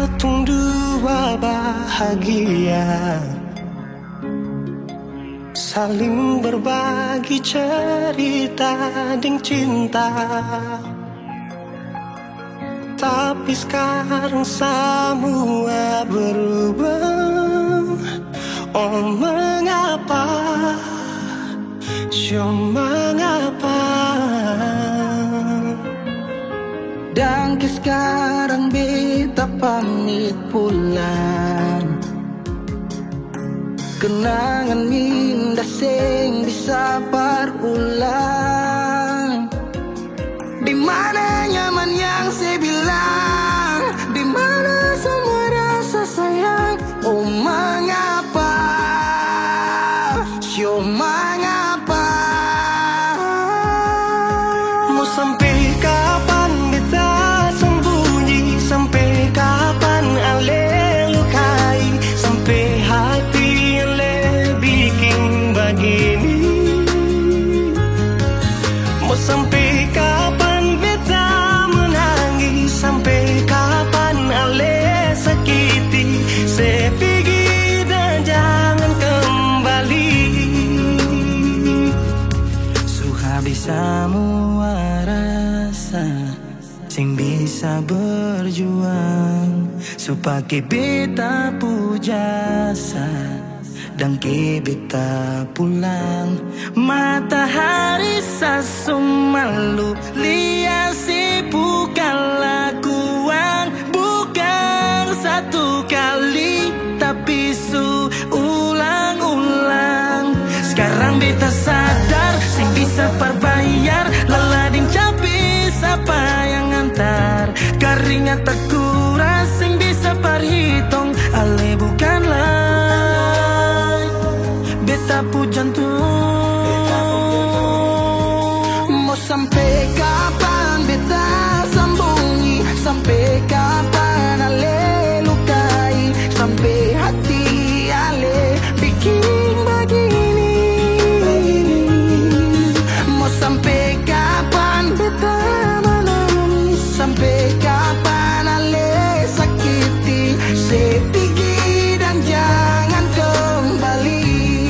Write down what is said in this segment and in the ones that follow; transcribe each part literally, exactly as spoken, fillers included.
tung dua bahagia, saling berbagi cerita ding cinta. Tapi sekarang semua berubah. Oh mengapa, so mengapa? Dan ke sekarang beta pamit pulang. Kenangan minda sing bisa berulang. Di mana nyaman yang saya bilang, di mana semua rasa sayang. Oh mengapa, so mengapa? Mau sampai kapan beta sembunyi, sampai kapan ale lukai, sampai hati ale bikin begini. Mau sampai kapan beta menangis, sampai kapan ale sakiti. Saya pergi dan jangan kembali. So habis semua rasa sing bisa berjuang, so pakai beta pujasa dan ke beta pulang. Matahari sasum malu liasi bukan lakuan, bukan satu kali tapi su ulang-ulang. Sekarang beta sadar sing bisa perbayar lelading capi siapa yang antar. Keringat tak kuras sing bisa perhitung ale bukanlah beta pu jantung. Mau sampai kapan beta sambungi, sampai kapan ale lukai, sampai hati ale bikin begini. Mau sampai kapan beta menangis, sampai kapan ale sakiti. Saya pergi dan jangan kembali.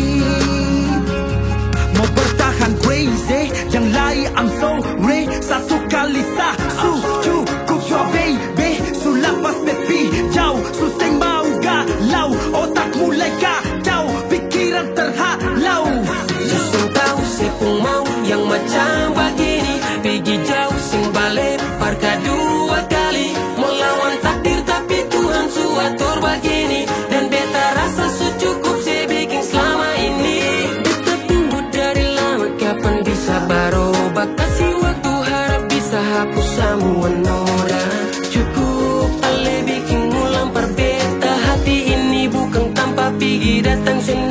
Mau bertahan crazy, yang lain I'm sorry. Satu kali sah, su cukup so baby. Su lapas tepi jauh, su sing mau galau. Otak mulai kacau, pikiran terhalau. Justru tahu saya pun mau yang macam begini. Pergi jauh sing balik parka dua kali. Melawan takdir tapi Tuhan su atur begini. Dan beta rasa su cukup saya bikin selama ini. Beta tunggu dari lama kapan bisa berubah. Kasih waktu harap bisa hapus semua noda. Cukup ale bikin ulang perbeta. Hati ini bukan tanpa pergi datang sendiri.